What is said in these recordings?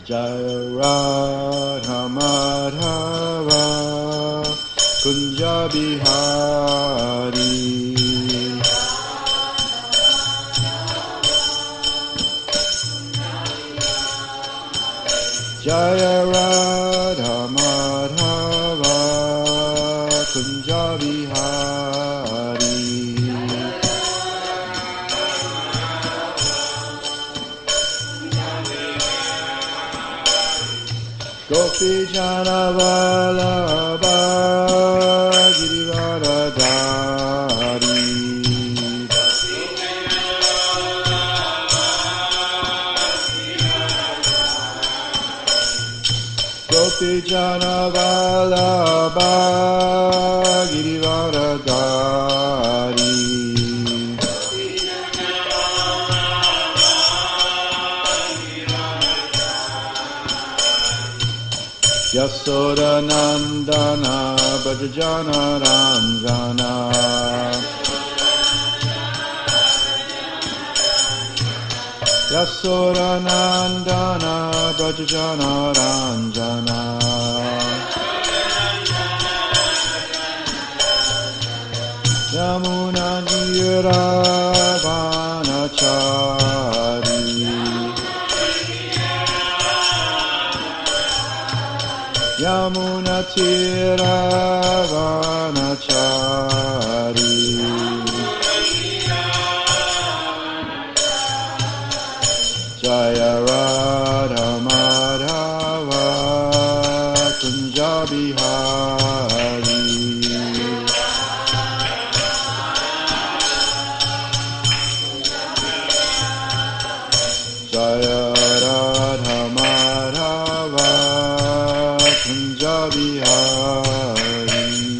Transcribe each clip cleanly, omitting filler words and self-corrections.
Jaya Radha Madhava Kunja Bihari Jaya Radha Madhava Kunja Bihari Gopi Jana Vallabha Girivaradhari Gopi Jana Vallabha Girivaradhari Yasoda Nandana Bhajana Ranjana Yasoda Nandana Bhajana Ranjana Yamuna Jiravanachari Yamuna Tiravanachari Jaya Radha Madhava Kunja Bihari Jaya Radha Madhava Kunja Bihari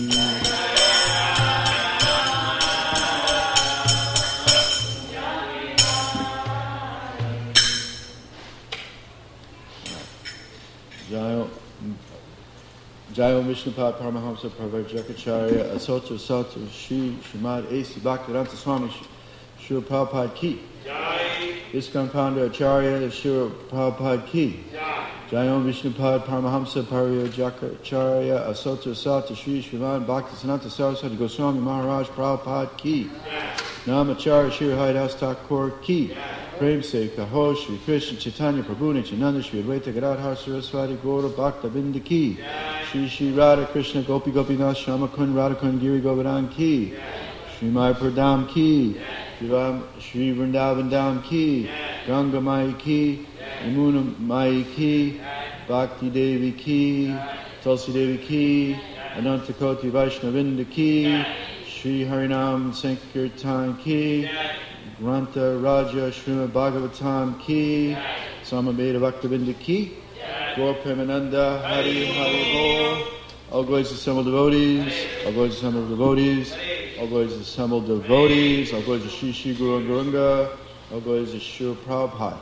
Jayo Vishnupad Paramahamsa Pravajakacharya Asotra Sotra Shri Srimad A.C. Bhaktivedanta Swami Srila Prabhupada Ki Iskon Panda Acharya Srila Prabhupada Ki Jayo Vishnupad Paramahamsa Pravajakacharya Asotra Sotra Shri Srimad Bhaktivedanta Saraswati Goswami Maharaj Prabhupada Ki Namacharya Shri Haridas Thakur Ki Prem Se Kaho Shri Krishna Chaitanya Prabhu Nityananda Shri Advaita Gadadhar Saraswati Gaura Bhakta Binda Ki Shri Shri Radha Krishna Gopi Gopinath Shama Kund Radha Kund Giri Govardhan Ki Shri Mayapur Dham Ki Shri Vrindavan Dham Ki Ganga Mai Ki Yamuna Mai Ki Bhakti Devi Ki Tulsi Devi Ki Ananta Koti Vaishnavinda Ki Shri Harinam Sankirtan Ki Grantha Raja Srimad Bhagavatam Ki Samaveda Bhaktavinda Ki Gaur Premananda Hari Hari Bol All glories assembled devotees All glories assembled devotees All glories assembled devotees All glories to Shri Shri Guru Gauranga All glories to Srila Prabhupada.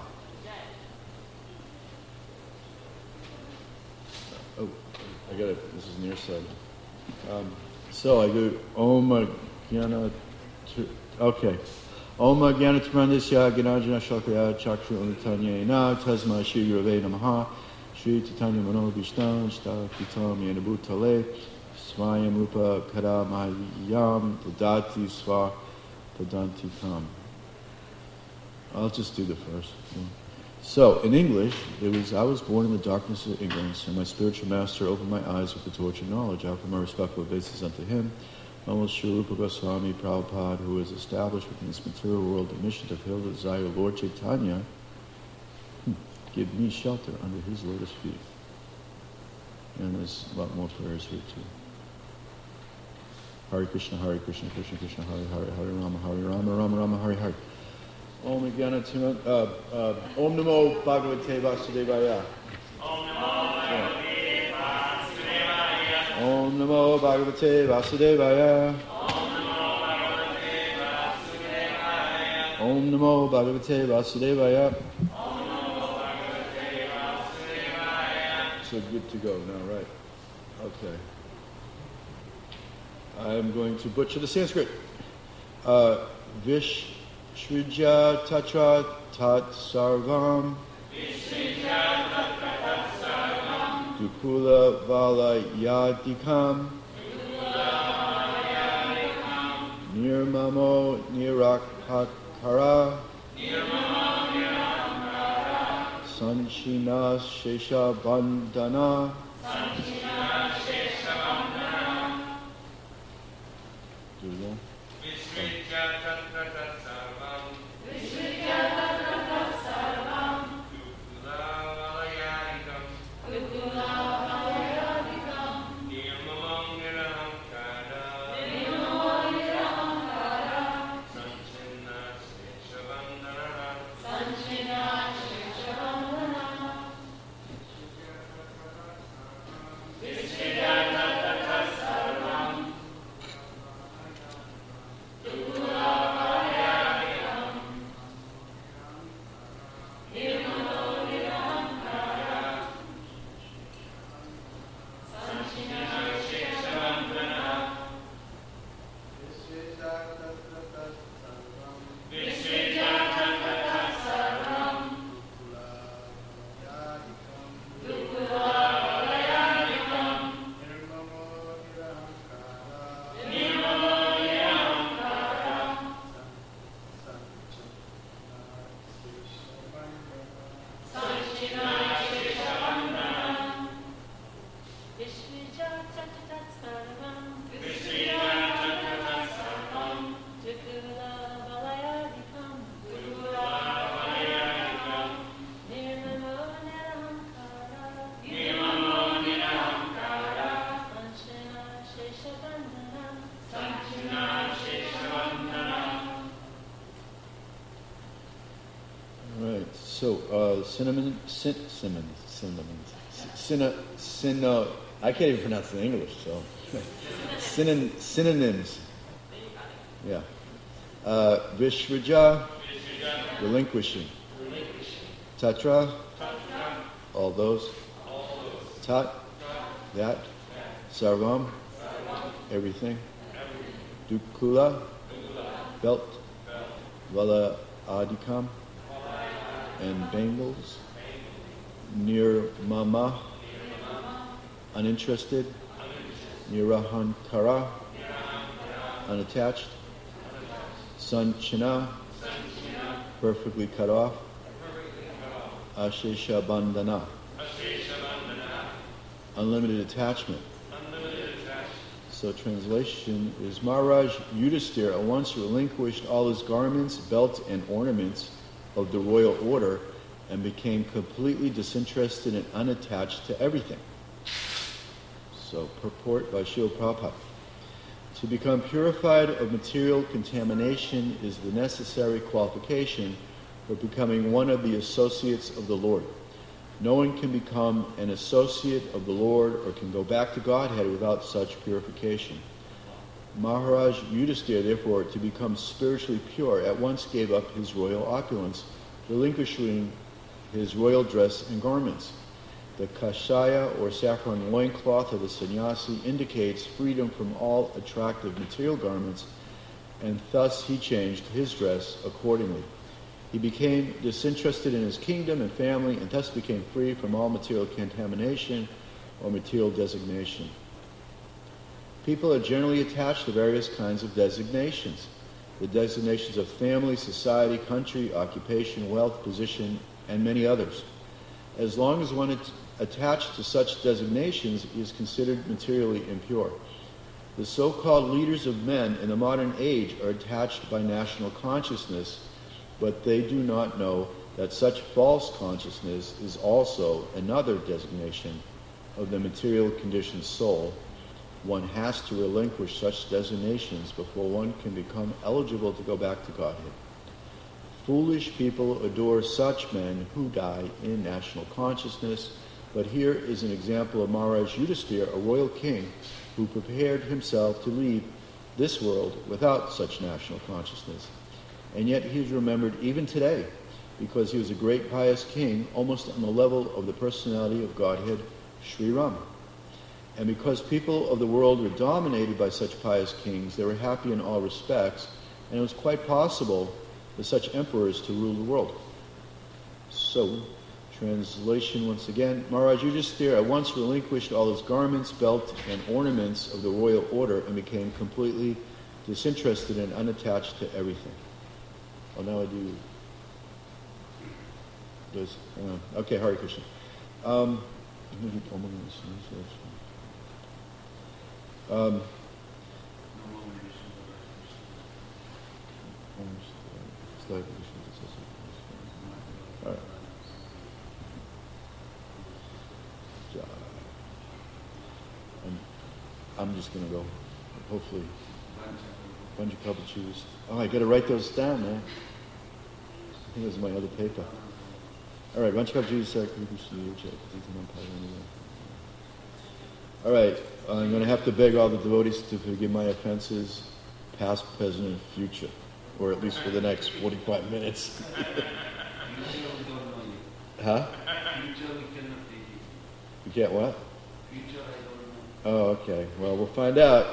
Oh, I got it. This is near side. So I go Om Jnana. Okay. Om Jnana Tirandasya Gnanajana Shalakaya Chakshru Unitanyena Tasma Shri Gurave Namaha Shri Titanya Mano Vishnan Shta Kitam Yanabhutale Svayam Rupa Kadamayam Padati Sva Padanti Kam. I'll just do the first one. So, in English, I was born in the darkness of ignorance, and my spiritual master opened my eyes with the torch of knowledge. I offer my respectful obeisance unto him. Almost Sri Rupa Goswami Prabhupada, who is established within this material world the mission to fulfill the desire of Lord Chaitanya, give me shelter under his lotus feet. And there's a lot more prayers here too. Hare Krishna, Krishna Krishna, Hare Hare, Hare Rama, Rama Rama, Hare Hare. Om Namo Bhagavate Vasudevaya. Om Namo Bhagavate Vasudevaya. Om Namo Bhagavate Vasudevaya. So good to go now, right? Okay. I'm going to butcher the Sanskrit. Shrija Tatra Tat Sarvam Dukula Vala Yadikam Nirmamo Nirakakara Sanchina Shesha Bandana I can't even pronounce it in English, so synonyms. Yeah. Vishraja, relinquishing. Tatra, all those. Tat, that. Sarvam, everything. Dukula, belt. Vala Adikam, and bangles. Nirmama, uninterested. Nirahankara, unattached. Sanchina, perfectly cut off. Ashesha Bandhana, unlimited attachment. So translation is Maharaj Yudhisthira once relinquished all his garments, belts, and ornaments of the royal order and became completely disinterested and unattached to everything. So purport by Srila Prabhupada. To become purified of material contamination is the necessary qualification for becoming one of the associates of the Lord. No one can become an associate of the Lord or can go back to Godhead without such purification. Maharaj Yudhisthira, therefore, to become spiritually pure, at once gave up his royal opulence, relinquishing his royal dress and garments. The kashaya, or saffron loincloth of the sannyasi, indicates freedom from all attractive material garments, and thus he changed his dress accordingly. He became disinterested in his kingdom and family, and thus became free from all material contamination or material designation. People are generally attached to various kinds of designations. The designations of family, society, country, occupation, wealth, position, and many others. As long as one is attached to such designations, he is considered materially impure. The so-called leaders of men in the modern age are attached by national consciousness, but they do not know that such false consciousness is also another designation of the material conditioned soul. One has to relinquish such designations before one can become eligible to go back to Godhead. Foolish people adore such men who die in national consciousness, but here is an example of Maharaj Yudhisthira, a royal king, who prepared himself to leave this world without such national consciousness. And yet he is remembered even today because he was a great pious king, almost on the level of the personality of Godhead, Sri Ram. And because people of the world were dominated by such pious kings, they were happy in all respects, and it was quite possible for such emperors to rule the world. So, Translation once again. Maharaj Yudhisthira at once relinquished all his garments, belt, and ornaments of the royal order and became completely disinterested and unattached to everything. Oh, now I do. Okay, Hare Krishna. I'm just going to go, hopefully. Panchakapachu's. Oh, I got to write those down, man. I think this is my other paper. All right, Panchakapachu's. All right, I'm going to have to beg all the devotees to forgive my offenses, past, present, and future, or at least for the next 45 minutes. Huh? You can't what? Oh, okay. Well, we'll find out.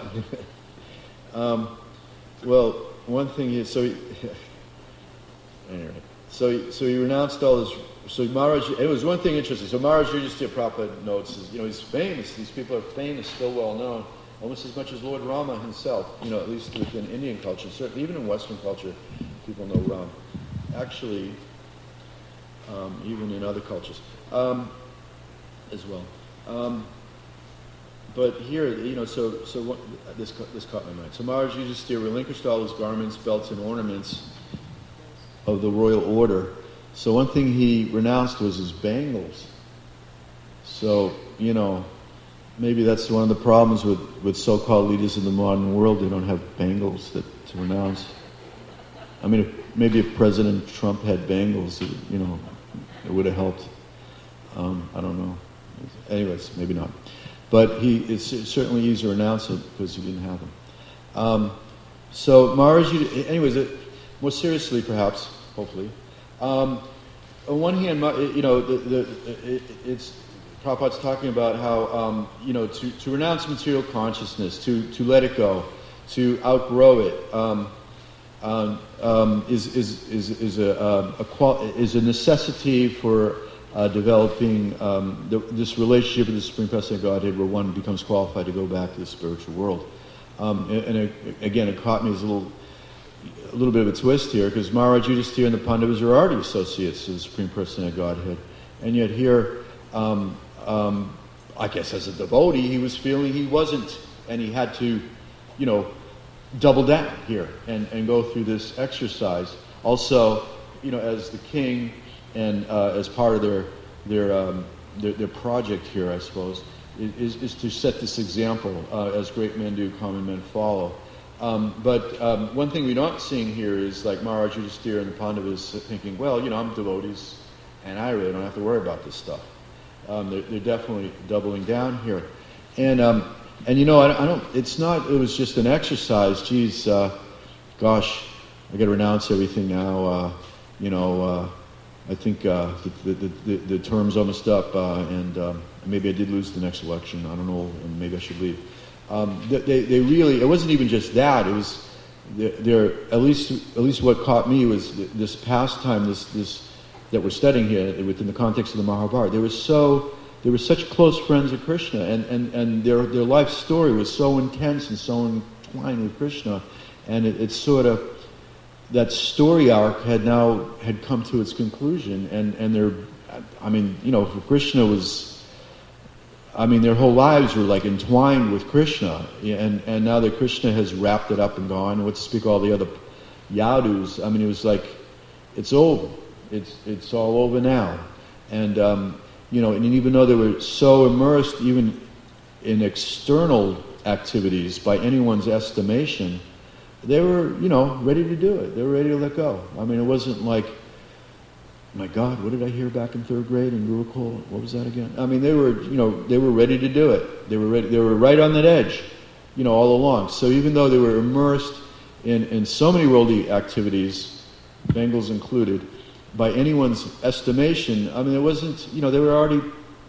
Well, one thing is, anyway, so he renounced all his. So Maharaj, it was one thing interesting. So Maharaj Yudhisthira Prabhupada notes, he's famous. These people are famous, still well known, almost as much as Lord Rama himself. At least within Indian culture, certainly even in Western culture, people know Rama. Actually, even in other cultures as well. But here, so this caught my mind. So Maharaj Yudhisthira relinquished all his garments, belts, and ornaments of the royal order. So one thing he renounced was his bangles. So, maybe that's one of the problems with so-called leaders in the modern world. They don't have bangles to renounce. I mean, maybe if President Trump had bangles, it would have helped. I don't know. Anyways, maybe not. But it's certainly easy to renounce it because he didn't have them. So Maharaj, anyways, more seriously perhaps, hopefully. On one hand, it's Prabhupada's talking about how to renounce material consciousness, to let it go, to outgrow it, is a necessity for developing this relationship with the Supreme Personality of Godhead, where one becomes qualified to go back to the spiritual world. Again, it caught me as a little bit of a twist here, because Maharaj Yudhisthira and the Pandavas are already associates of the Supreme Personality of Godhead, and yet here, I guess as a devotee, he was feeling he wasn't, and he had to, double down here and go through this exercise. Also, as the king and as part of their project here, I suppose, is to set this example. As great men do, common men follow. But one thing we're not seeing here is like Maharaj Yudhisthira and the Pandavas thinking, well, I'm devotees, and I really don't have to worry about this stuff. They're definitely doubling down here, and I don't. It's not. It was just an exercise. Geez, gosh, I got to renounce everything now. I think the term's almost up, and maybe I did lose the next election. I don't know, and maybe I should leave. They really. It wasn't even just that. It was there. At least what caught me was this pastime. This that we're studying here within the context of the Mahabharata. They were such close friends of Krishna, and their life story was so intense and so entwined with Krishna, and it's sort of that story arc had come to its conclusion, and for Krishna was, their whole lives were like entwined with Krishna, and now that Krishna has wrapped it up and gone, what to speak of all the other yadus, it was like, it's over. It's all over now, and and even though they were so immersed even in external activities by anyone's estimation, they were ready to do it. They were ready to let go. It wasn't like, my God, what did I hear back in third grade in Gurukul? What was that again? They were ready to do it. They were ready. They were right on that edge, all along. So even though they were immersed in so many worldly activities, Bengals included, by anyone's estimation, it wasn't, they were already,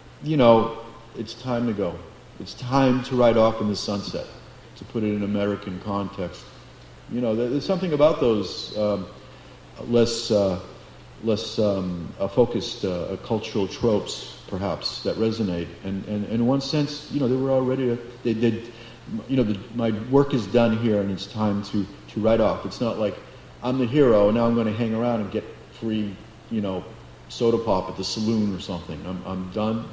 it's time to go. It's time to ride off in the sunset, to put it in American context. There's something about those less focused cultural tropes, perhaps, that resonate. And in one sense, they were already, my work is done here and it's time to write off. It's not like I'm the hero and now I'm going to hang around and get free, soda pop at the saloon or something. I'm done.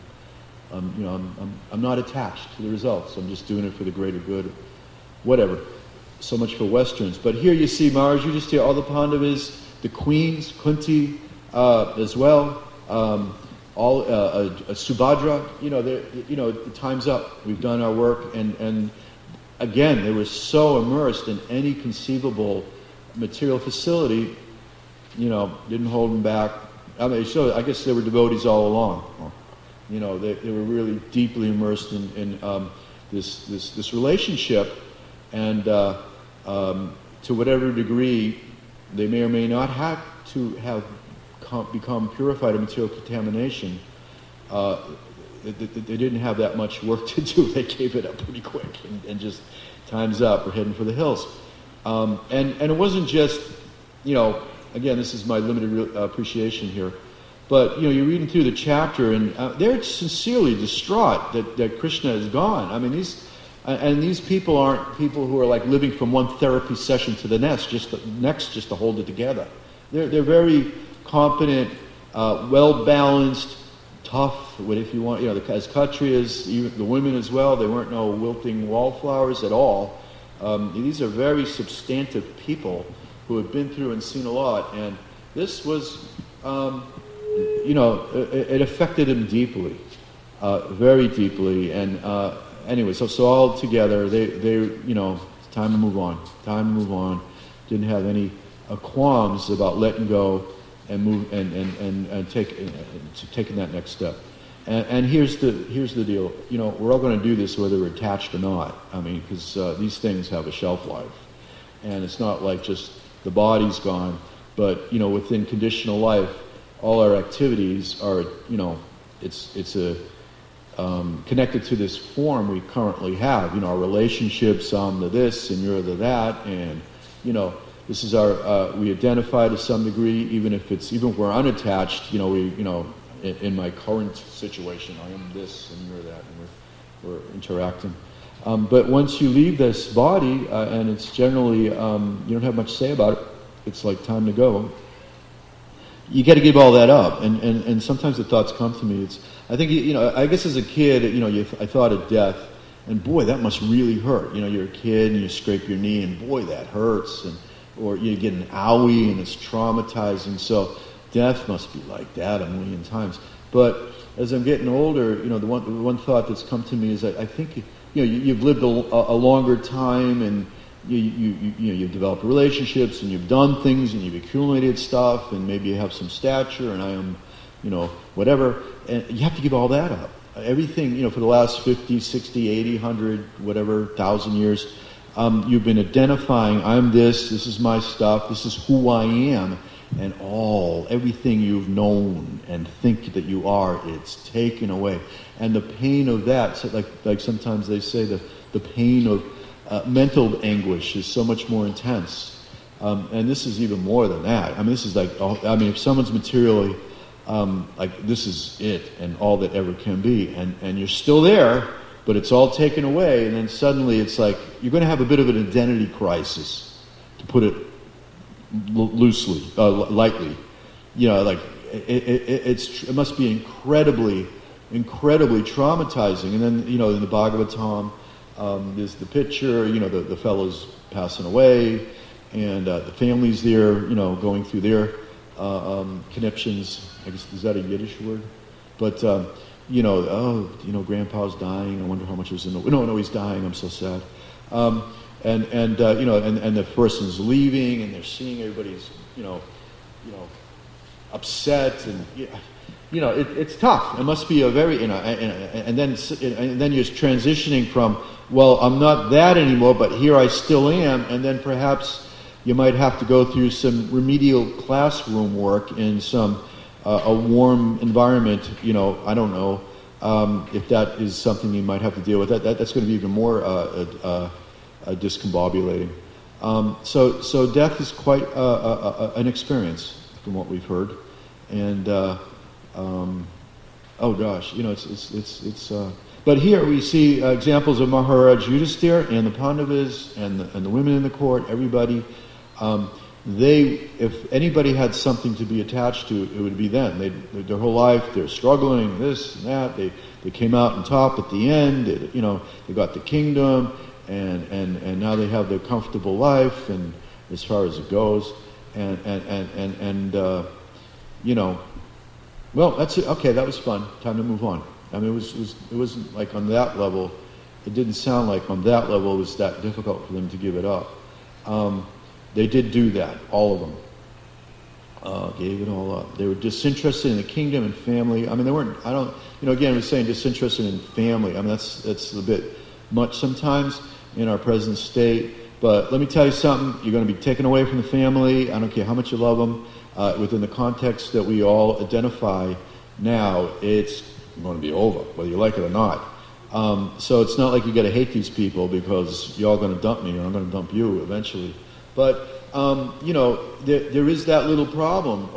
I'm not attached to the results. I'm just doing it for the greater good. Whatever. So much for Westerns. But here you see Maharaj Yudhisthira, all the Pandavas, the queens, Kunti as well, Subhadra. The time's up. We've done our work, and again, they were so immersed in any conceivable material facility. Didn't hold them back. I guess they were devotees all along. They were really deeply immersed in this relationship, and to whatever degree they may or may not have to have become purified of material contamination, they didn't have that much work to do. They gave it up pretty quick and just, time's up, we're heading for the hills. And it wasn't just, again, this is my limited appreciation here, but, you're reading through the chapter and they're sincerely distraught that Krishna is gone. I mean, these people aren't people who are like living from one therapy session to the next, just to hold it together. They're very competent, well-balanced, tough, if you want, as Kshatriyas, even the women as well, they weren't no wilting wallflowers at all. These are very substantive people who have been through and seen a lot, and this was, it affected them deeply, very deeply, and anyway, so all together, they time to move on, didn't have any qualms about letting go and move and taking that next step. And here's the deal. We're all going to do this whether we're attached or not. I mean, because these things have a shelf life, and it's not like just the body's gone, but within conditional life, all our activities are it's connected to this form we currently have. Our relationships, I'm the this and you're the that, and this is our, we identify to some degree, even if we're unattached, in my current situation, I am this and you're that, and we're interacting. But once you leave this body, and it's generally, you don't have much to say about it, it's like time to go, you got to give all that up. And sometimes the thoughts come to me, I think, I guess as a kid, I thought of death, and boy, that must really hurt. You're a kid and you scrape your knee, and boy, that hurts, or you get an owie and it's traumatizing. So death must be like that a million times. But as I'm getting older, the one thought that's come to me is I think you've lived a longer time, and you've developed relationships, and you've done things, and you've accumulated stuff, and maybe you have some stature, and I am, whatever, and you have to give all that up. Everything, for the last 50, 60, 80, 100, whatever, 1,000 years, you've been identifying, I'm this is my stuff, this is who I am, and everything you've known and think that you are, it's taken away. And the pain of that, so like sometimes they say the pain of mental anguish is so much more intense. And this is even more than that. I mean, this is if someone's materially, this is it and all that ever can be, and you're still there, but it's all taken away, and then suddenly it's like you're going to have a bit of an identity crisis, to put it loosely, lightly. It must be incredibly traumatizing. And then in the Bhagavatam, there's the picture, the fellow's passing away, and the family's there, going through their conniptions. I guess, is that a Yiddish word? But grandpa's dying. I wonder how much was in the... No, he's dying. I'm so sad. And the person's leaving, and they're seeing everybody's, upset, and it's tough. It must be a very, and then you're transitioning from, well, I'm not that anymore, but here I still am, and then perhaps you might have to go through some remedial classroom work in some a warm environment. I don't know if that is something you might have to deal with. That's going to be even more discombobulating. So death is quite an experience from what we've heard. And oh gosh, it's. But here we see examples of Maharaj Yudhisthira and the Pandavas and the women in the court. Everybody, if anybody had something to be attached to, it would be them. Their whole life they're struggling, this and that. They came out on top at the end. They got the kingdom, and now they have their comfortable life, and as far as it goes, well, that's it. Okay, that was fun. Time to move on. I mean, it wasn't like on that level. It didn't sound like on that level it was that difficult for them to give it up. They did do that, all of them. Gave it all up. They were disinterested in the kingdom and family. I mean, they weren't. Again, we're saying disinterested in family. I mean, that's a bit much sometimes in our present state. But let me tell you something. You're going to be taken away from the family. I don't care how much you love them. Within the context that we all identify now, it's going to be over, whether you like it or not. So it's not like you got to hate these people because you're all going to dump me, or I'm going to dump you eventually. But there is that little problem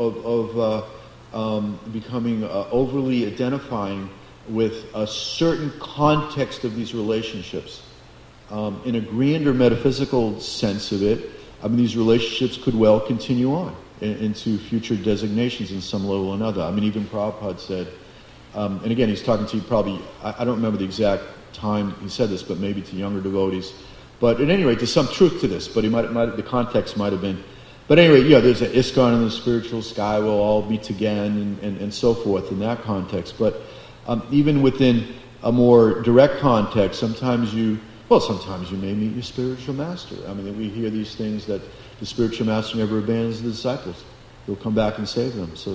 of becoming overly identifying with a certain context of these relationships. In a grander metaphysical sense of it, I mean, these relationships could well continue on into future designations in some level or another. I mean, even Prabhupada said, and again, he's talking to probably, I don't remember the exact time he said this, but maybe to younger devotees. But at any rate, there's some truth to this, but the context might have been. But anyway, there's an ISKCON in the spiritual sky, we'll all meet again, and so forth in that context. But even within a more direct context, sometimes you may meet your spiritual master. I mean, we hear these things that the spiritual master never abandons the disciples. He'll come back and save them. So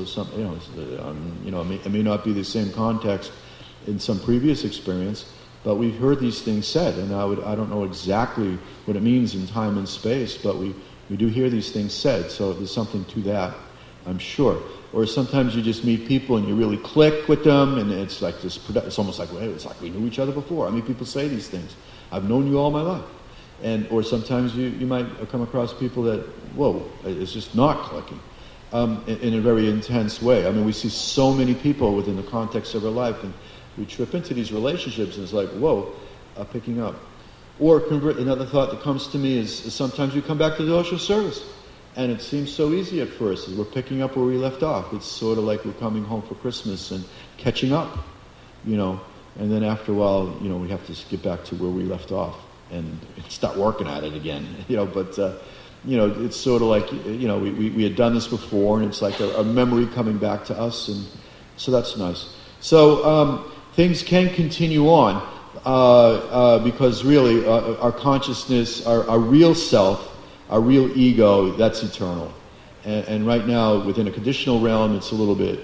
it may not be the same context in some previous experience, but we've heard these things said, and I don't know exactly what it means in time and space, but we do hear these things said. So there's something to that, I'm sure. Or sometimes you just meet people and you really click with them, and it's like this. It's almost like, well, it's like we knew each other before. I mean, people say these things. I've known you all my life. Or sometimes you might come across people that, whoa, it's just not clicking in a very intense way. I mean, we see so many people within the context of our life, and we trip into these relationships, and it's like, whoa, picking up. Or another thought that comes to me is sometimes we come back to the devotional service, and it seems so easy at first as we're picking up where we left off. It's sort of like we're coming home for Christmas and catching up, and then after a while, we have to get back to where we left off and start working at it again, but it's sort of like, we had done this before, and it's like a memory coming back to us, and so that's nice. So things can continue on because really our consciousness, our real self, our real ego, that's eternal. And right now, within a conditional realm, it's a little bit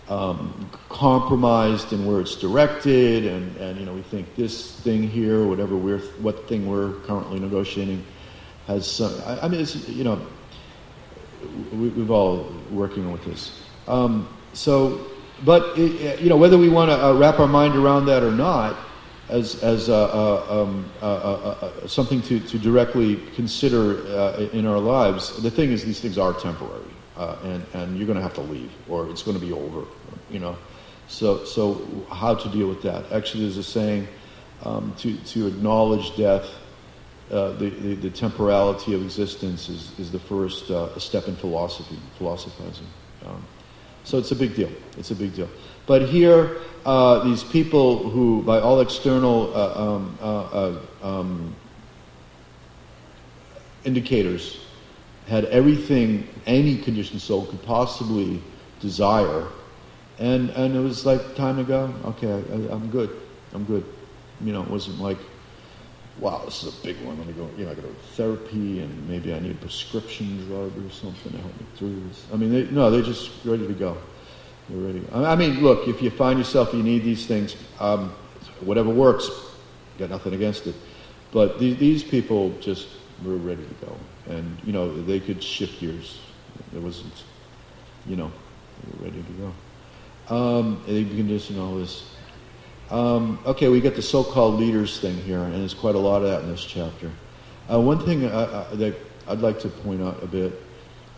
compromised in where it's directed, and we think this thing here, what thing we're currently negotiating, has some. I mean, it's we've all working with this. But whether we want to wrap our mind around that or not, as something to directly consider in our lives, the thing is, these things are temporary, and you're going to have to leave, or it's going to be over. So how to deal with that? Actually, there's a saying to acknowledge death, the temporality of existence is the first step in philosophizing. So it's a big deal. It's a big deal. But here, these people who, by all external indicators, had everything any conditioned soul could possibly desire, and it was like, time to go. Okay, I'm good. It wasn't like, wow, this is a big one. Let me go. I go to therapy, and maybe I need a prescription drug or something to help me through this. I mean, they're just ready to go. They're ready. I mean, look, if you find yourself you need these things, whatever works, got nothing against it. But these people just were ready to go, and they could shift gears. There wasn't, they were ready to go. They conditioned all this. Okay, we get the so-called leaders thing here, and there's quite a lot of that in this chapter. One thing that I'd like to point out a bit,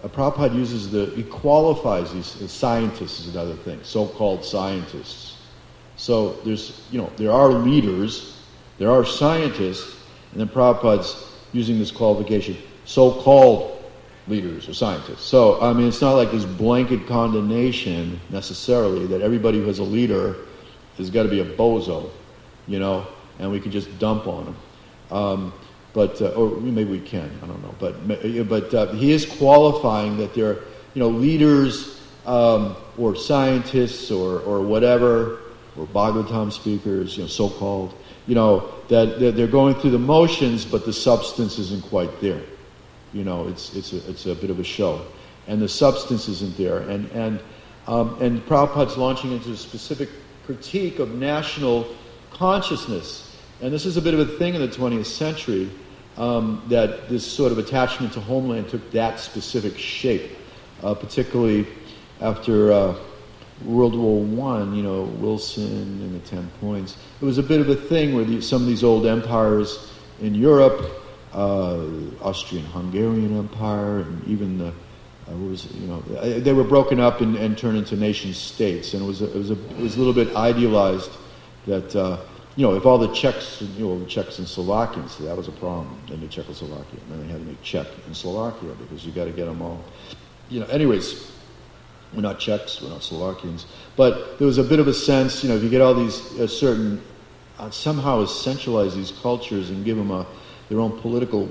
Prabhupada uses he qualifies these as scientists is another thing, so-called scientists. So there are leaders, there are scientists, and then Prabhupada's using this qualification, so-called leaders or scientists. So, I mean, it's not like this blanket condemnation necessarily that everybody who has a leader has got to be a bozo, and we can just dump on them. Or maybe we can, I don't know. But he is qualifying that they're, leaders or scientists or whatever, or Bhagavatam speakers, so-called, that they're going through the motions, but the substance isn't quite there. It's a bit of a show, and the substance isn't there. And Prabhupada's launching into a specific critique of national consciousness. And this is a bit of a thing in the 20th century, that this sort of attachment to homeland took that specific shape, particularly after World War I, Wilson and the 10 Points. It was a bit of a thing where some of these old empires in Europe, Austrian-Hungarian Empire, and even they were broken up and turned into nation states, and it was a little bit idealized that if all the Czechs, the Czechs and Slovakians, that was a problem. They made Czechoslovakia, and then they had to make Czech and Slovakia because you got to get them all. Anyways, we're not Czechs, we're not Slovakians, but there was a bit of a sense, if you get all these certain, somehow essentialize these cultures and give them their own political,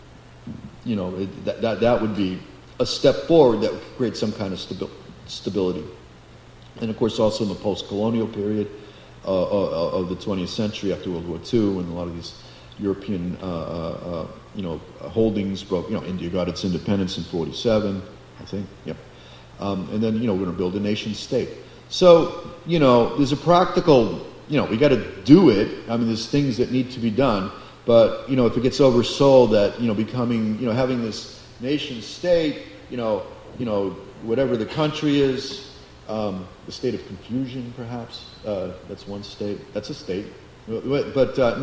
that would be a step forward that would create some kind of stability. And of course, also in the post-colonial period of the 20th century after World War II, when a lot of these European, holdings broke. India got its independence in 1947, I think. Yep. And then we're going to build a nation state. So there's a practical. We got to do it. I mean, there's things that need to be done. But if it gets oversold that becoming having this nation state, whatever the country is, the state of confusion perhaps, that's one state. That's a state. But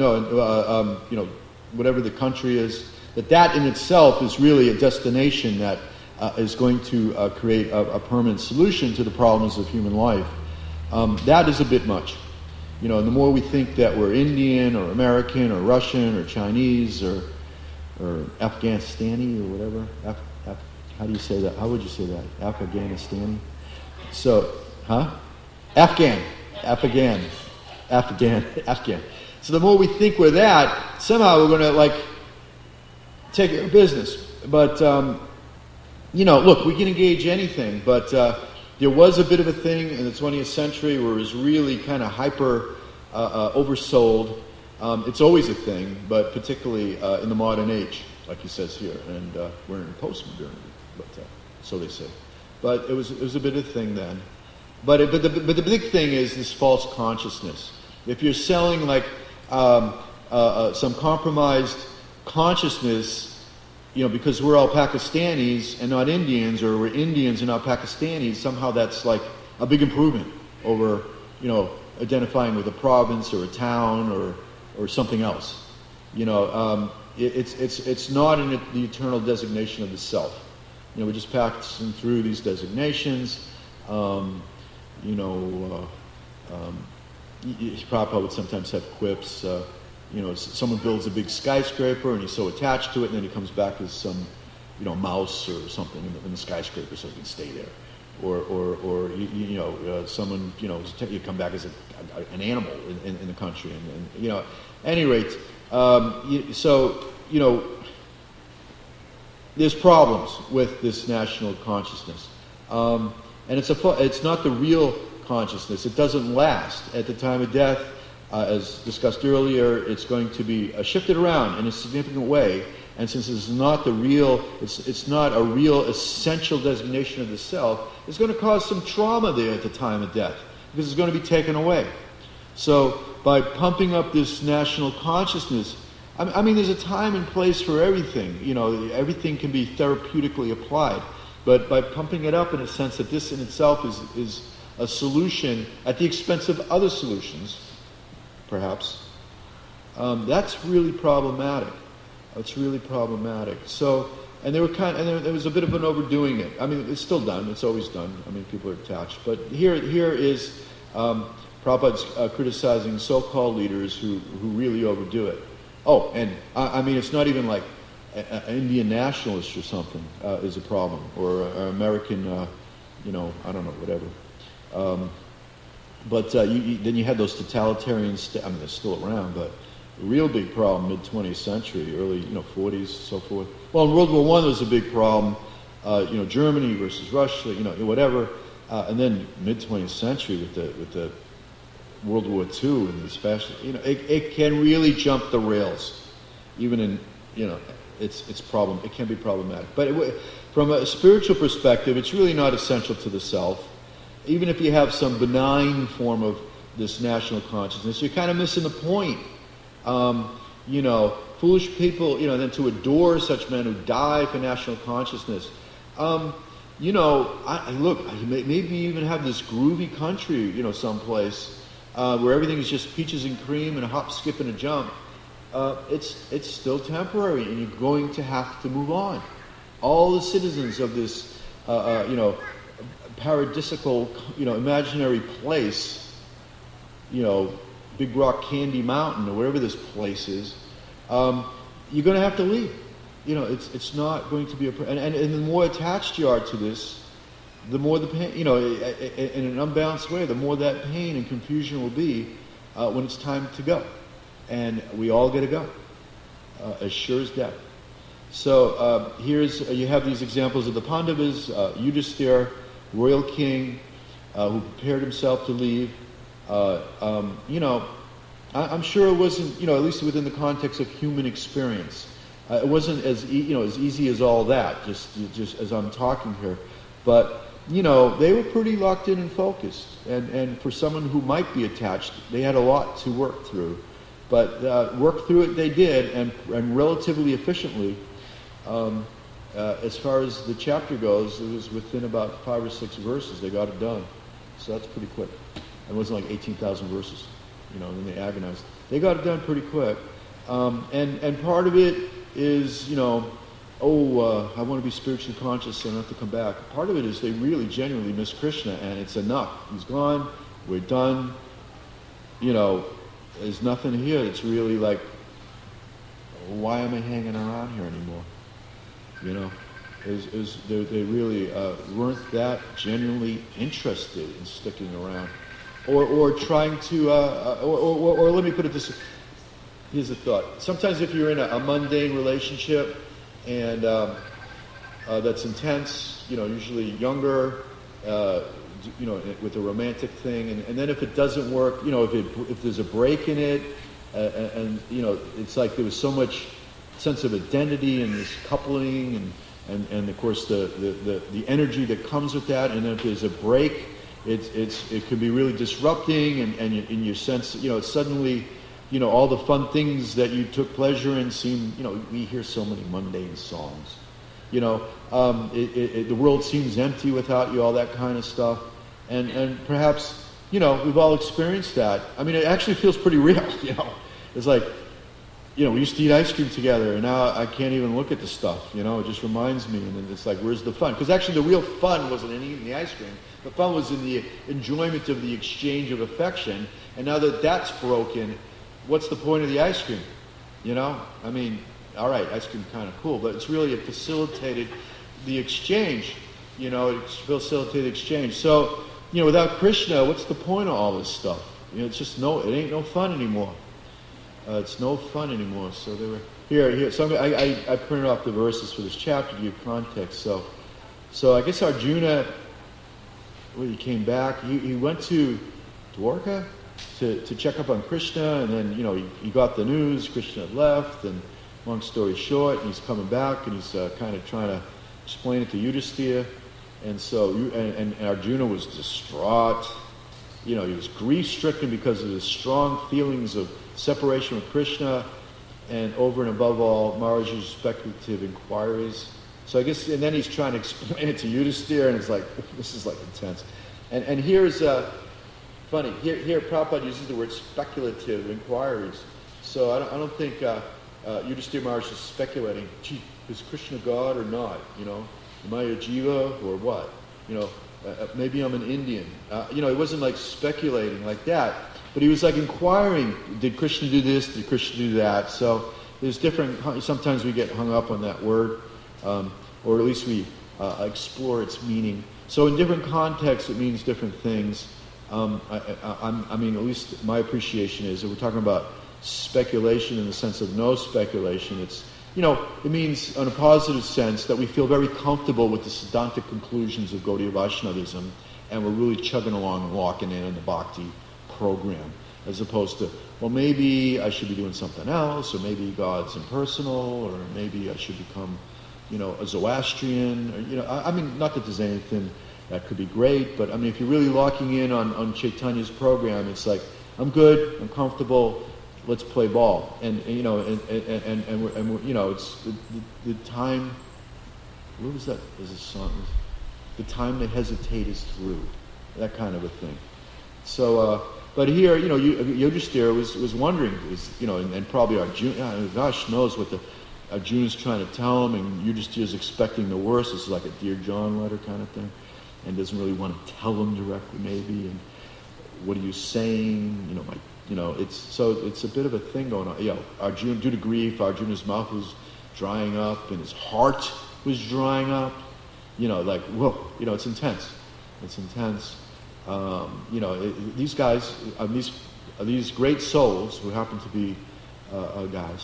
whatever the country is, that in itself is really a destination that is going to create a permanent solution to the problems of human life. That is a bit much. And the more we think that we're Indian or American or Russian or Chinese or Afghanistani or whatever, how do you say that? How would you say that? Afghanistani? So, Afghan. So the more we think we're that, somehow we're going to take care of business. But look, we can engage anything, but there was a bit of a thing in the 20th century where it was really kind of hyper oversold. It's always a thing, but particularly in the modern age, like he says here, and we're in postmodernity, but so they say. But it was a bit of a thing then. But the big thing is this false consciousness. If you're selling some compromised consciousness, because we're all Pakistanis and not Indians, or we're Indians and not Pakistanis, somehow that's like a big improvement over, identifying with a province or a town or something else. It's not in the eternal designation of the self. We're just passing through these designations. Prabhupada would sometimes have quips. Someone builds a big skyscraper and he's so attached to it, and then he comes back as some, mouse or something in the skyscraper so he can stay there. Or someone, you come back as an animal in the country. And at any rate, there's problems with this national consciousness. And it's not the real consciousness. It doesn't last. At the time of death, as discussed earlier, it's going to be shifted around in a significant way. And since it's not it's not a real essential designation of the self, it's going to cause some trauma there at the time of death, because it's going to be taken away. So by pumping up this national consciousness, I mean, there's a time and place for everything. Everything can be therapeutically applied. But by pumping it up in a sense that this in itself is a solution at the expense of other solutions, perhaps, that's really problematic. It's really problematic. So and they were there was a bit of an overdoing it. I mean, it's still done. It's always done. I mean, people are attached. But here is Prabhupada's criticizing so-called leaders who really overdo it. Oh, and I mean, it's not even like an Indian nationalist or something is a problem, or American, I don't know, whatever. But then you had those totalitarian I mean, they're still around, but a real big problem mid-20th century, early 40s, so forth. Well, in World War I there was a big problem, Germany versus Russia, whatever. And then mid-20th century with the World War II and this fashion, it can really jump the rails, even in, it's problem. It can be problematic. But from a spiritual perspective, it's really not essential to the self. Even if you have some benign form of this national consciousness, you're kind of missing the point. Foolish people, then to adore such men who die for national consciousness. Maybe even have this groovy country, someplace where everything is just peaches and cream and a hop, skip, and a jump. It's still temporary, and you're going to have to move on. All the citizens of this, paradisical, imaginary place, Big Rock Candy Mountain or wherever this place is, you're going to have to leave. It's not going to be and the more attached you are to this, the more the pain, in an unbalanced way, the more that pain and confusion will be when it's time to go. And we all get to go, as sure as death. So you have these examples of the Pandavas, Yudhisthira, royal king, who prepared himself to leave. I'm sure it wasn't, at least within the context of human experience, it wasn't as easy as all that. Just as I'm talking here, but they were pretty locked in and focused. And for someone who might be attached, they had a lot to work through. But work through it they did, and relatively efficiently. As far as the chapter goes, it was within about 5 or 6 verses they got it done. So that's pretty quick. It wasn't like 18,000 verses, and then they agonized. They got it done pretty quick. And part of it is, I want to be spiritually conscious, so I don't have to come back. Part of it is they really genuinely miss Krishna, and it's enough. He's gone. We're done. There's nothing here. It's really like, why am I hanging around here anymore? They really weren't that genuinely interested in sticking around, or trying to, or let me put it this way. Here's a thought. Sometimes if you're in a mundane relationship and that's intense, usually younger, with a romantic thing, and then if it doesn't work, if there's a break in it, and it's like there was so much sense of identity and this coupling, and of course the energy that comes with that, and then if there's a break, it can be really disrupting, and in your sense, it's suddenly, all the fun things that you took pleasure in seem, we hear so many mundane songs, the world seems empty without you, all that kind of stuff, and perhaps, we've all experienced that. I mean, it actually feels pretty real, It's like, we used to eat ice cream together, and now I can't even look at the stuff, it just reminds me, and then it's like, where's the fun? Because actually the real fun wasn't in eating the ice cream. The fun was in the enjoyment of the exchange of affection, and now that that's broken, what's the point of the ice cream? I mean, all right, ice cream kind of cool, but it's really it facilitated the exchange, it facilitated exchange. So, without Krishna, what's the point of all this stuff? It's just it ain't no fun anymore. It's no fun anymore. So they were here. So I printed off the verses for this chapter to give context. So I guess Arjuna, when he came back, he went to Dwarka to check up on Krishna, and then he got the news Krishna had left, and long story short, he's coming back, and he's kind of trying to explain it to Yudhisthira, and so and Arjuna was distraught. He was grief-stricken because of his strong feelings of separation with Krishna, and over and above all, Maharaja's speculative inquiries. So I guess, and then he's trying to explain it to Yudhisthira, and it's like, this is like intense. And here's funny. Here Prabhupada uses the word speculative inquiries. So I don't think Yudhisthira Maharaj is speculating, gee, is Krishna God or not? Am I a jiva or what? Maybe I'm an Indian. It wasn't like speculating like that, but he was like inquiring, did Krishna do this? Did Krishna do that? So there's different, sometimes we get hung up on that word, or at least we explore its meaning. So in different contexts, it means different things. At least my appreciation is that we're talking about speculation in the sense of no speculation. It's, it means, in a positive sense, that we feel very comfortable with the Siddhanta conclusions of Gaudiya Vaishnavism, and we're really chugging along and walking in the bhakti program, as opposed to, well, maybe I should be doing something else, or maybe God's impersonal, or maybe I should become, a Zoroastrian, or, not that there's anything that could be great, but if you're really locking in on Chaitanya's program, it's like, I'm good, I'm comfortable, let's play ball, and we're, it's the time. What was that? There's a song. The time they hesitate is through, that kind of a thing. So, but here, Yudhisthira was wondering, and probably Arjuna, gosh knows what Arjuna's trying to tell him, and Yudhisthira's expecting the worst. It's like a Dear John letter kind of thing, and doesn't really want to tell him directly, maybe. And what are you saying? It's a bit of a thing going on. Arjuna, due to grief, Arjuna's mouth was drying up and his heart was drying up. It's intense. It's intense. These guys, these great souls who happen to be guys.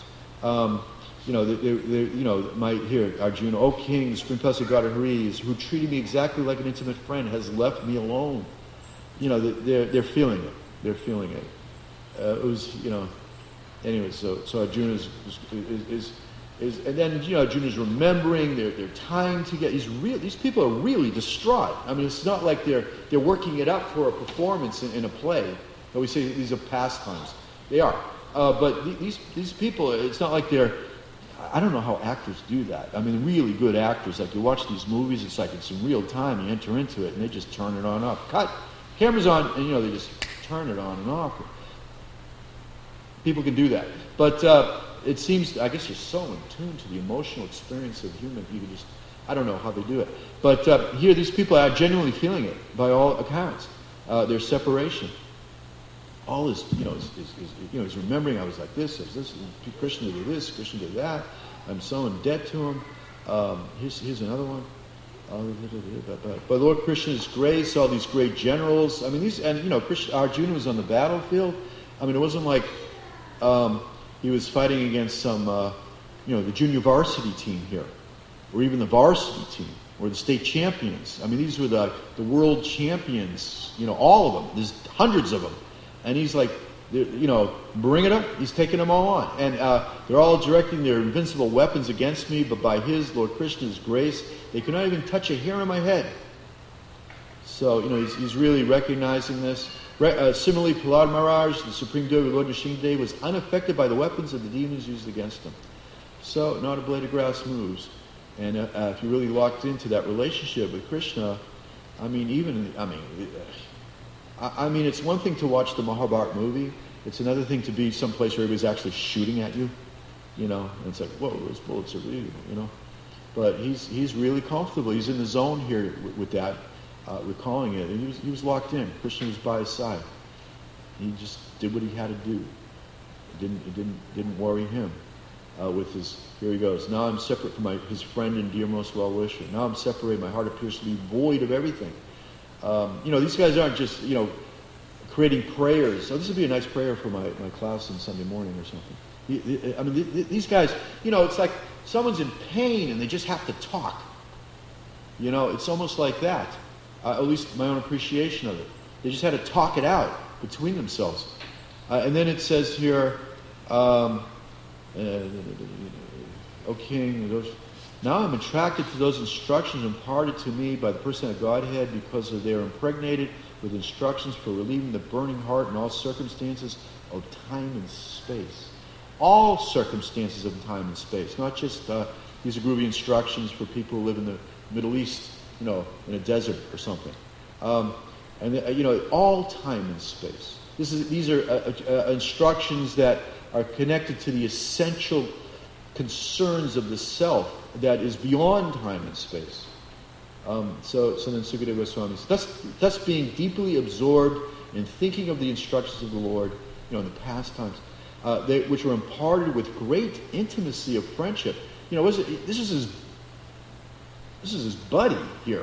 Here, Arjuna, O king, the supreme personality of God Hari, who treated me exactly like an intimate friend, has left me alone. They're feeling it. They're feeling it. It was, anyway, so Arjuna is, and then, Arjuna's remembering, they're tying together. These people are really distraught. It's not like they're working it up for a performance in a play. But we say these are pastimes. They are. But these people, it's not like they're, I don't know how actors do that. Really good actors, like you watch these movies, it's like it's in real time, you enter into it, and they just turn it on up. Cut, camera's on, and they just turn it on and off. People can do that. But it seems, I guess you're so in tune to the emotional experience of human, you can just, I don't know how they do it. But here, these people are genuinely feeling it, by all accounts. Their separation. All this, he's remembering, I was like this, Krishna did this, Krishna did that. I'm so in debt to him. Here's another one. But Lord Krishna's grace, all these great generals. Arjuna was on the battlefield. It wasn't like he was fighting against some, the junior varsity team here, or even the varsity team, or the state champions. These were the world champions, all of them. There's hundreds of them. And he's like, bring it up. He's taking them all on. And they're all directing their invincible weapons against me, but by his, Lord Krishna's grace, they could not even touch a hair on my head. So, he's really recognizing this. Similarly, Prahlad Maharaj, the Supreme Devotee Lord Nrsimhadev, was unaffected by the weapons of the demons used against him. So, not a blade of grass moves. And if you're really locked into that relationship with Krishna, it's one thing to watch the Mahabharata movie. It's another thing to be someplace where everybody's actually shooting at you, and it's like, whoa, those bullets are real, But he's really comfortable. He's in the zone here with that, recalling it. And he was locked in. Krishna was by his side. He just did what he had to do. It didn't worry him with his, here he goes, now I'm separate from his friend and dear most well-wisher. Now I'm separated. My heart appears to be void of everything. These guys aren't just, creating prayers. So this would be a nice prayer for my class on Sunday morning or something. These guys, it's like someone's in pain and they just have to talk. It's almost like that. At least my own appreciation of it. They just had to talk it out between themselves. And then it says here, O King, now I'm attracted to those instructions imparted to me by the person of Godhead because they are impregnated with instructions for relieving the burning heart in all circumstances of time and space. All circumstances of time and space, not just these are groovy instructions for people who live in the Middle East, in a desert or something. All time and space. These are instructions that are connected to the essential concerns of the self that is beyond time and space. So then Sukadeva Goswami says, thus being deeply absorbed in thinking of the instructions of the Lord, in the past times, which were imparted with great intimacy of friendship. This is his buddy here.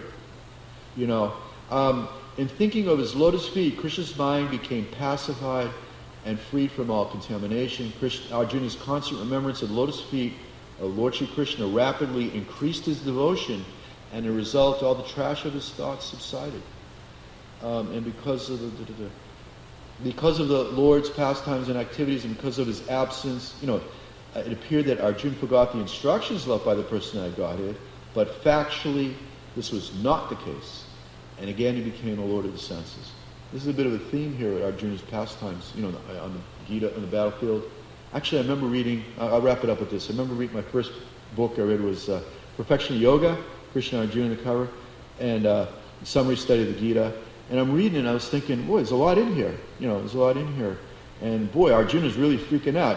In thinking of his lotus feet, Krishna's mind became pacified and freed from all contamination. Arjuna's constant remembrance of the lotus feet of Lord Shri Krishna rapidly increased his devotion, and as a result, all the trash of his thoughts subsided. And because of the Lord's pastimes and activities, and because of his absence, it appeared that Arjuna forgot the instructions left by the personality of Godhead, but factually, this was not the case. And again, he became a lord of the senses. This is a bit of a theme here at Arjuna's pastimes, on the Gita, on the battlefield. Actually, I remember reading, I'll wrap it up with this. I remember reading, my first book I read was Perfection of Yoga, Krishna and Arjuna on the cover, and summary study of the Gita. And I'm reading it and I was thinking, boy, there's a lot in here. There's a lot in here. And boy, Arjuna's really freaking out.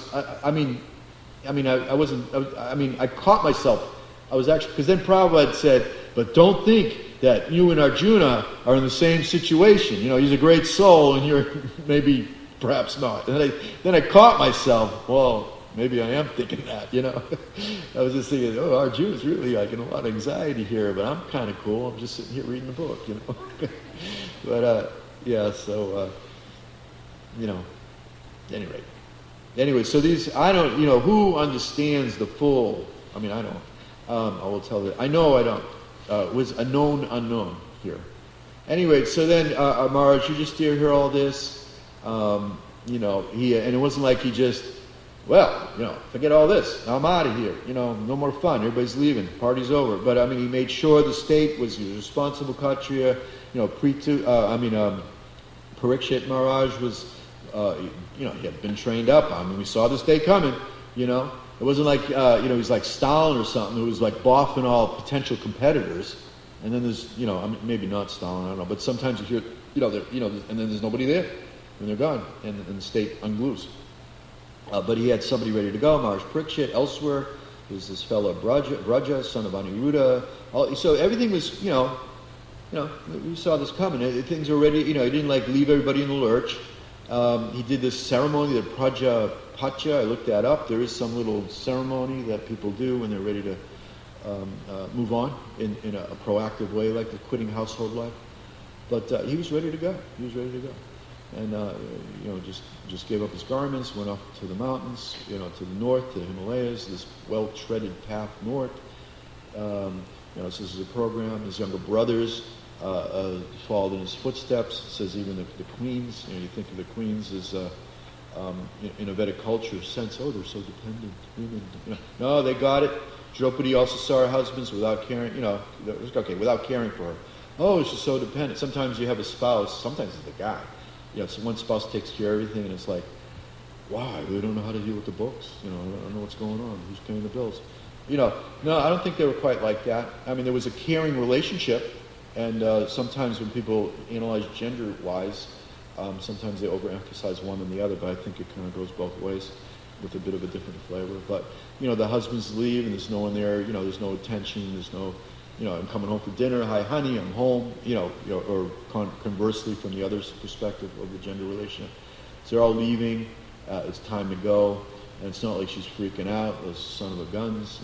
I caught myself. I was actually, because then Prabhupada said, but don't think that you and Arjuna are in the same situation. He's a great soul and you're perhaps not. And then I caught myself, well, maybe I am thinking that, I was just thinking, Arjuna's really in a lot of anxiety here, but I'm kind of cool. I'm just sitting here reading the book, But, Anyway, so these, I don't, who understands the full, I don't. I will tell you, I know I don't. Was a known unknown here. Anyway, so then Maharaj, you just hear all this, and it wasn't like he just, forget all this, I'm out of here, no more fun, everybody's leaving, party's over. But he made sure the state was responsible Kshatriya, Parikshit Maharaj was, he had been trained up. We saw this day coming, It wasn't like, he's like Stalin or something who was like boffing all potential competitors. And then there's, maybe not Stalin, I don't know. But sometimes you hear, and then there's nobody there. And they're gone. And the state unglues. But he had somebody ready to go. Maharaj Parikshit. Elsewhere, there's this fellow Braja, son of Aniruddha. So everything was, we saw this coming. Things were ready. He didn't leave everybody in the lurch. He did this ceremony, the Praja Pacha. I looked that up. There is some little ceremony that people do when they're ready to move on in a proactive way, like the quitting household life. But he was ready to go. And just gave up his garments, went up to the mountains, to the north, to the Himalayas, this well-treaded path north. This is a program. His younger brothers followed in his footsteps. It says even the queens. You think of the queens as in a Vedic culture sense. Oh, they're so dependent. Women. No, they got it. Draupadi also saw her husbands without caring. Without caring for her. Oh, she's so dependent. Sometimes you have a spouse. Sometimes it's the guy. So one spouse takes care of everything, and it's like, wow, I really don't know how to deal with the books. I don't know what's going on. Who's paying the bills? No, I don't think they were quite like that. There was a caring relationship, and sometimes when people analyze gender-wise, sometimes they overemphasize one than the other, but I think it kind of goes both ways with a bit of a different flavor. But, the husbands leave, and there's no one there, there's no attention, there's no, I'm coming home for dinner, hi honey, I'm home, or conversely from the other's perspective of the gender relationship. So they're all leaving, it's time to go, and it's not like she's freaking out, the son of a guns,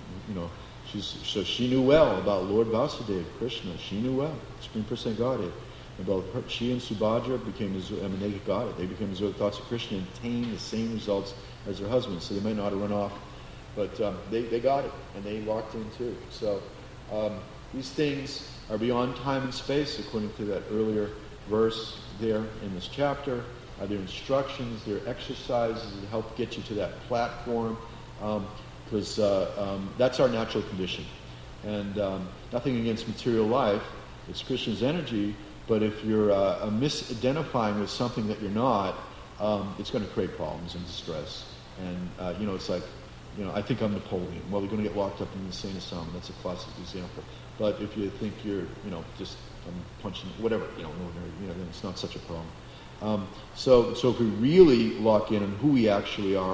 so she knew well about Lord Vasudeva, Krishna, she knew well, Supreme Personality Godhead. About her, she and Subhadra became they got it. They became the thoughts of Krishna and attained the same results as their husbands. So they might not have run off, but they got it, and they locked in too. So these things are beyond time and space, according to that earlier verse there in this chapter. They're instructions, they're exercises that help get you to that platform, because that's our natural condition. And nothing against material life. It's Krishna's energy. But if you're misidentifying with something that you're not, it's going to create problems and distress. And, it's like, I think I'm Napoleon. Well, you're going to get locked up in the insane asylum. That's a classic example. But if you think you're, just punching, whatever, then it's not such a problem. So if we really lock in on who we actually are,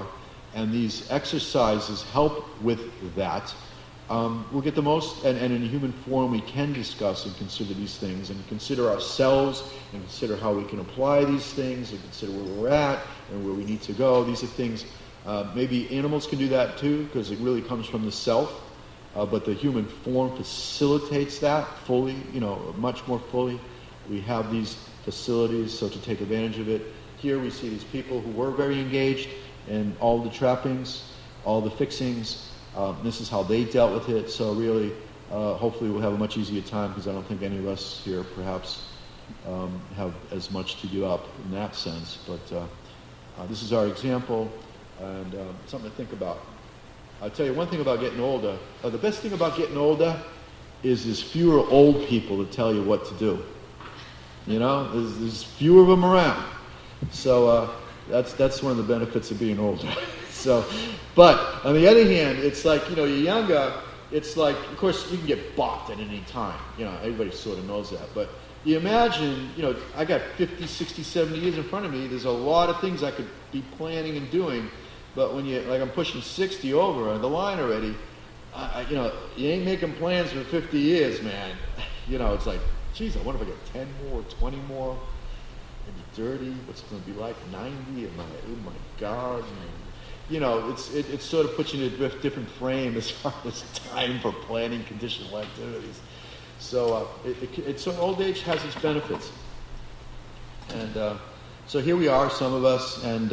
And these exercises help with that. We'll get the most, and in human form we can discuss and consider these things, and consider ourselves, and consider how we can apply these things, and consider where we're at, and where we need to go. These are things, maybe animals can do that too, because it really comes from the self, but the human form facilitates that fully, much more fully. We have these facilities, so to take advantage of it. Here we see these people who were very engaged in all the trappings, all the fixings. This is how they dealt with it. So really, hopefully we'll have a much easier time, because I don't think any of us here perhaps have as much to give up in that sense. But this is our example, and something to think about. I'll tell you one thing about getting older. The best thing about getting older is there's fewer old people to tell you what to do. There's fewer of them around. So that's one of the benefits of being older. But on the other hand, it's like, you're younger, it's like, of course, you can get bopped at any time. Everybody sort of knows that. But you imagine, I got 50, 60, 70 years in front of me. There's a lot of things I could be planning and doing. But when I'm pushing 60 over on the line already, you ain't making plans for 50 years, man. It's like, geez, I wonder if I get 10 more, 20 more, maybe 30. What's it going to be like? 90? Oh my God, man. It sort of puts you in a different frame as far as time for planning conditional activities. So so old age has its benefits. And so here we are, some of us, and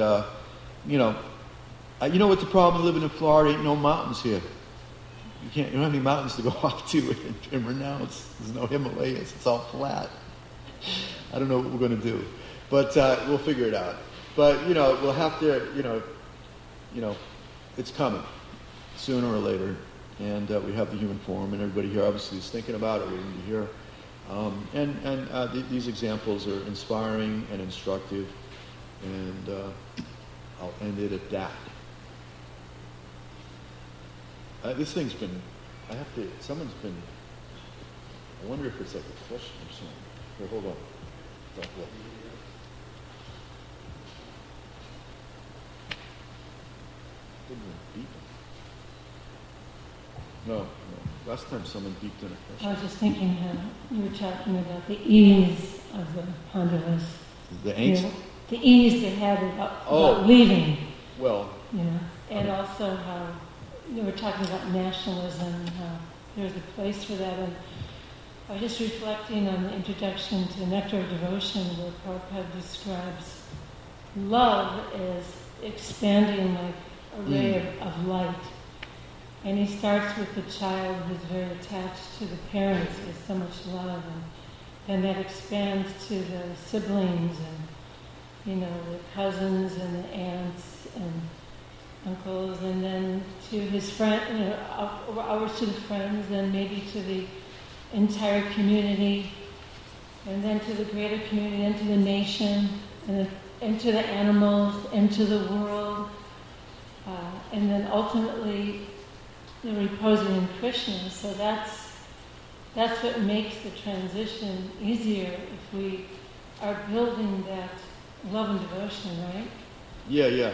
you know what the problem living in Florida? Ain't no mountains here. You don't have any mountains to go up to and renounce. There's no Himalayas. It's all flat. I don't know what we're going to do, but we'll figure it out. But we'll have to, it's coming sooner or later, and we have the human form, and everybody here obviously is thinking about it, waiting to hear. These examples are inspiring and instructive, and I'll end it at that. This thing's been, I wonder if it's like a question or something. Here, hold on. Don't look. Didn't even beep. No. Last time someone beeped in a question. I was just thinking how you were talking about the ease of the Pandavas. The angst? The ease they had about leaving. Well. And also how you were talking about nationalism and how there's a place for that. And I was just reflecting on the introduction to Nectar of Devotion, where Prabhupada describes love as expanding like a ray of light. And he starts with the child who's very attached to the parents with so much love, and that expands to the siblings and, the cousins and the aunts and uncles, and then to his friend, ours to the friends, and maybe to the entire community, and then to the greater community, and to the nation, and to the animals, and to the world, and then ultimately reposing in Krishna. So that's what makes the transition easier if we are building that love and devotion, right? Yeah,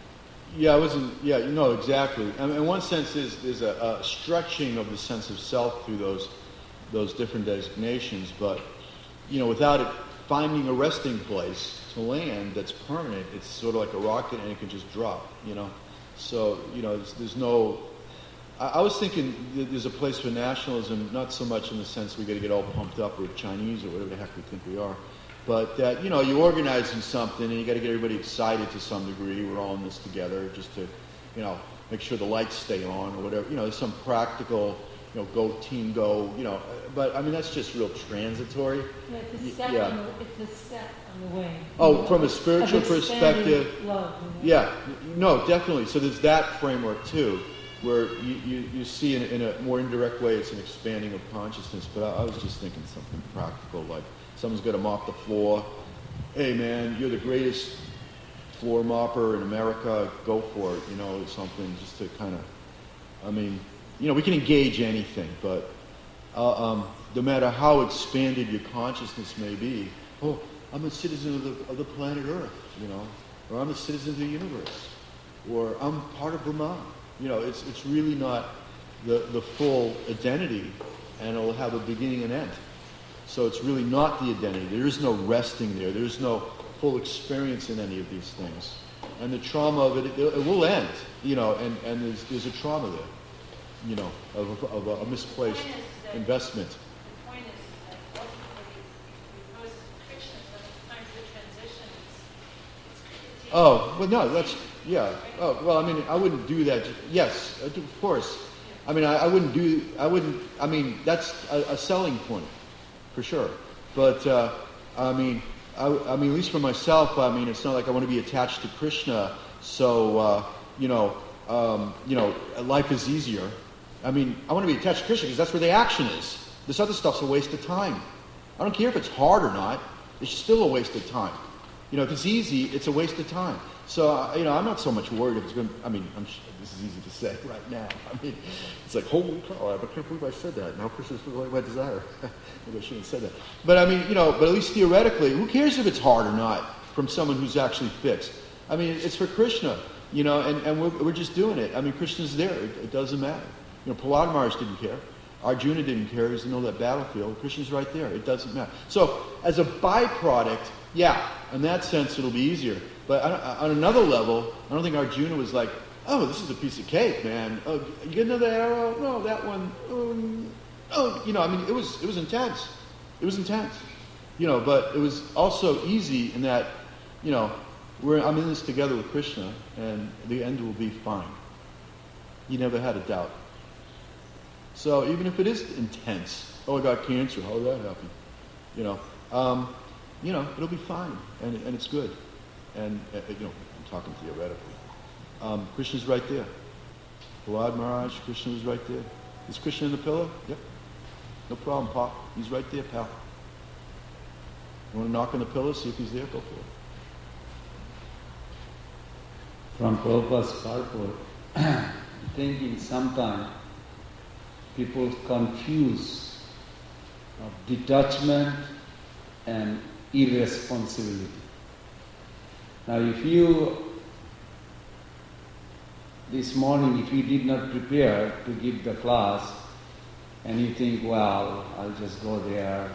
exactly. I mean, in one sense, there's a stretching of the sense of self through those different designations, but, without it finding a resting place to land that's permanent, it's sort of like a rocket and it can just drop, So, there's no... I was thinking there's a place for nationalism, not so much in the sense we got to get all pumped up or Chinese or whatever the heck we think we are, but that, you're organizing something and you got to get everybody excited to some degree. We're all in this together just to, make sure the lights stay on or whatever. There's some practical, go team go, but I mean, that's just real transitory. Yeah, it's a step on the way. Oh, from a spiritual perspective. Love, Yeah, no, definitely. So there's that framework too, where you see in a more indirect way it's an expanding of consciousness. But I was just thinking something practical, like someone's got to mop the floor. Hey man, you're the greatest floor mopper in America, go for it, something just to kind of, we can engage anything, but no matter how expanded your consciousness may be, I'm a citizen of the planet Earth, or I'm a citizen of the universe. or I'm part of Brahman. It's really not the full identity, and it'll have a beginning and end. So it's really not the identity. There is no resting there. There's no full experience in any of these things. And the trauma of it will end, and there's a trauma there, of a misplaced investment. The point is that ultimately, because of Krishna, sometimes the transition is Oh, well, no, that's, yeah. Oh, well, I mean, I wouldn't do that. Yes, of course. I mean, I mean, that's a selling point, for sure. But, I mean, at least for myself, I mean, it's not like I want to be attached to Krishna, so, life is easier. I mean, I want to be attached to Krishna because that's where the action is. This other stuff's a waste of time. I don't care if it's hard or not. It's still a waste of time. If it's easy, it's a waste of time. So, I'm not so much worried if it's going to, this is easy to say right now. I mean, it's like, holy cow, I can't believe I said that. Now Krishna's like my desire. Maybe I shouldn't have said that. But I mean, but at least theoretically, who cares if it's hard or not from someone who's actually fixed? I mean, it's for Krishna, and we're just doing it. I mean, Krishna's there. It doesn't matter. Prahlad Maharaj didn't care. Arjuna didn't care. He was in the middle of that battlefield. Krishna's right there. It doesn't matter. So, as a byproduct, yeah, in that sense, it'll be easier. But on another level, I don't think Arjuna was like, oh, this is a piece of cake, man. Oh, you get another arrow? No, that one. It was intense. It was intense. But it was also easy in that, I'm in this together with Krishna, and the end will be fine. You never had a doubt. So even if it is intense, oh, I got cancer, how did that happen? It'll be fine, and it's good. And, I'm talking theoretically. Krishna's right there. Prahlad Maharaj, Krishna was right there. Is Krishna in the pillar? Yep. No problem, Pop. He's right there, pal. You want to knock on the pillar, see if he's there? Go for it. From Prabhupada's purport, thinking sometimes people confuse detachment and irresponsibility. Now, this morning, if you did not prepare to give the class, and you think, well, I'll just go there,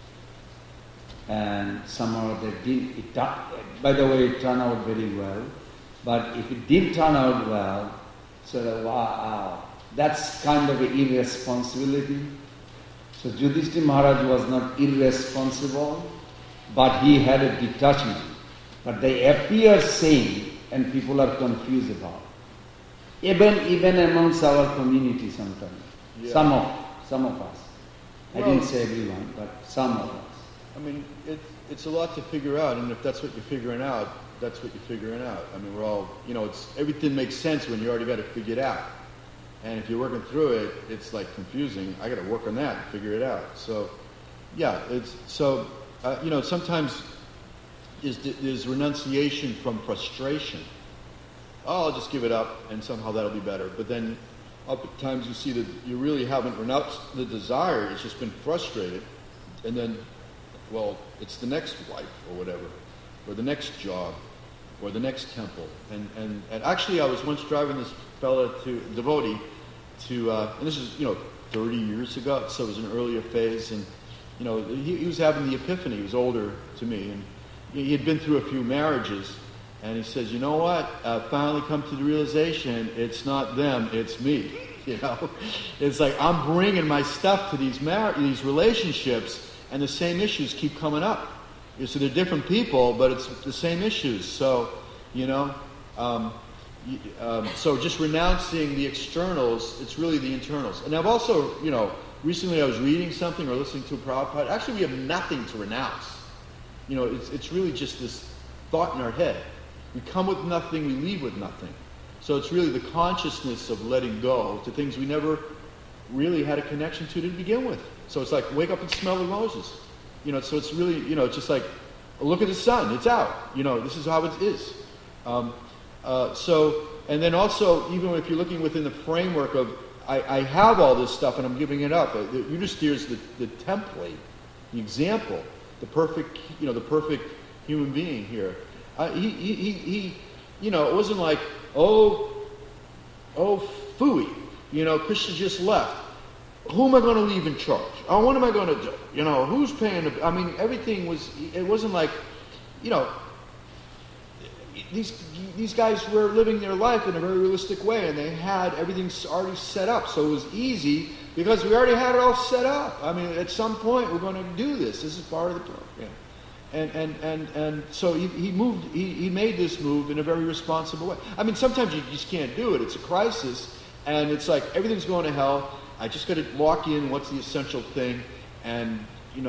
and somehow by the way, it turned out very well, but if it did turn out well, so wow, that's kind of an irresponsibility. So Yudhishthira Maharaj was not irresponsible, but he had a detachment. But they appear same, and people are confused about it. Even amongst our community sometimes. Yeah. Some of us. I didn't say everyone, but some of us. I mean, it's a lot to figure out, and if that's what you're figuring out, that's what you're figuring out. I mean, we're all, everything makes sense when you already got it figured out. And if you're working through it, it's like confusing. I got to work on that and figure it out. So, yeah, sometimes there's renunciation from frustration. Oh, I'll just give it up, and somehow that'll be better. But then, other times you see that you really haven't renounced the desire; it's just been frustrated, and then, well, it's the next wife or whatever, or the next job, or the next temple. And actually, I was once driving this fella devotee to, and this is 30 years ago, so it was an earlier phase, and he was having the epiphany. He was older to me, and he had been through a few marriages, and he says, you know what? I finally come to the realization it's not them, it's me. It's like I'm bringing my stuff to these relationships, and the same issues keep coming up. So they're different people, but it's the same issues. So, so just renouncing the externals, it's really the internals. And I've also, recently I was reading something or listening to a Prabhupada. Actually, we have nothing to renounce. It's really just this thought in our head. We come with nothing, we leave with nothing. So it's really the consciousness of letting go to things we never really had a connection to begin with. So it's like, wake up and smell the roses. So it's really, it's just like, look at the sun, it's out. This is how it is. And then also, even if you're looking within the framework of, I have all this stuff and I'm giving it up. Yudhishthira is the template, the example, the perfect human being here. He it wasn't like, oh, phooey, Krishna just left. Who am I going to leave in charge? Oh, what am I going to do? Who's paying everything it wasn't like, these guys were living their life in a very realistic way, and they had everything already set up. So it was easy because we already had it all set up. At some point we're going to do this. This is part of the program. And so he made this move in a very responsible way. Sometimes you just can't do it. It's a crisis, and it's like everything's going to hell. I just got to walk in. What's the essential thing? And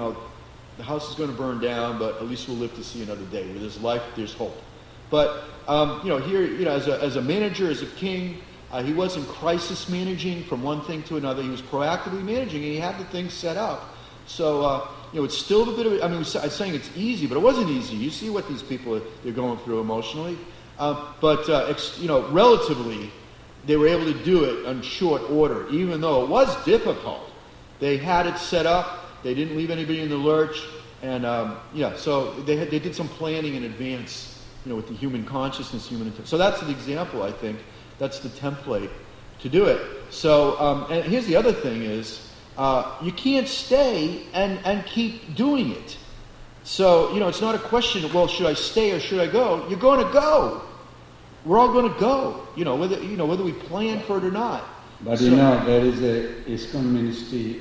the house is going to burn down, but at least we'll live to see another day. Where there's life, there's hope. But here, as a manager, as a king, he wasn't crisis managing from one thing to another. He was proactively managing, and he had the things set up. So it's still a bit of. I'm saying it's easy, but it wasn't easy. You see what these people they're going through emotionally, but relatively, they were able to do it in short order, even though it was difficult. They had it set up. They didn't leave anybody in the lurch, and so they did some planning in advance. With the human consciousness, so that's an example. I think that's the template to do it. So, and here's the other thing is, you can't stay and keep doing it. So, it's not a question of, well, should I stay or should I go? You're going to go. We're all going to go. Whether we plan for it or not. But there is a ISKCON ministry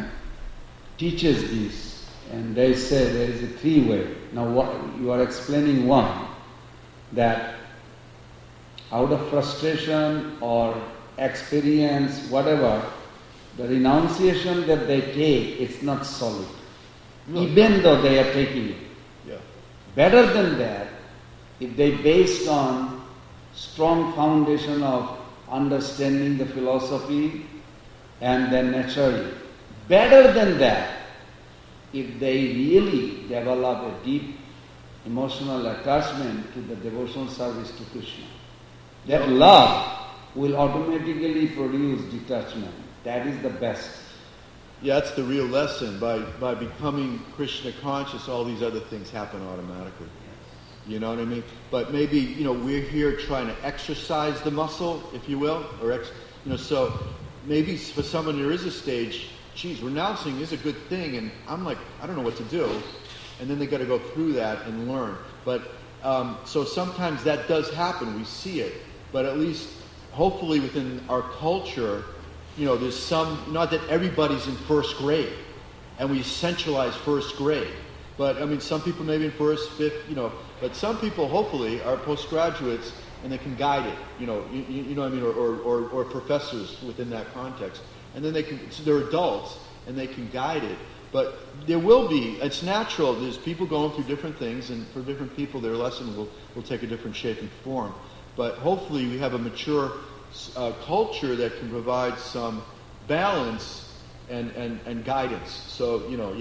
teaches this, and they say there is a three-way. Now, what you are explaining one. That out of frustration or experience, whatever, the renunciation that they take, it's not solid. No. Even though they are taking it. Yeah. Better than that, if they based on strong foundation of understanding the philosophy and then naturally. Better than that, if they really develop a deep emotional attachment to the devotional service to Krishna. That love will automatically produce detachment. That is the best. Yeah, that's the real lesson. By becoming Krishna conscious, all these other things happen automatically. Yes. You know what I mean? But maybe, we're here trying to exercise the muscle, if you will, or so maybe for someone there is a stage, renouncing is a good thing, and I'm like, I don't know what to do. And then they got to go through that and learn. But so sometimes that does happen. We see it. But at least, hopefully, within our culture, there's some. Not that everybody's in first grade, and we centralize first grade. But some people maybe in first, fifth. But some people, hopefully, are postgraduates and they can guide it. You know what I mean, or professors within that context, and then they're adults and they can guide it. But there will be, it's natural, there's people going through different things, and for different people their lesson will take a different shape and form. But hopefully we have a mature culture that can provide some balance and guidance. So,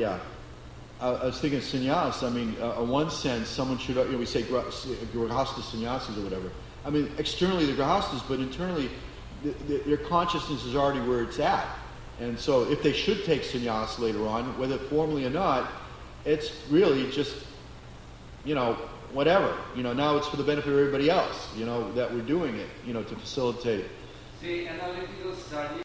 I was thinking of sannyas. In one sense, someone should, we say grahasta sannyasis or whatever. Externally they're grahastas, but internally their consciousness is already where it's at. And so if they should take sannyas later on, whether formally or not, it's really just, whatever. Now it's for the benefit of everybody else, that we're doing it, to facilitate. See, analytical study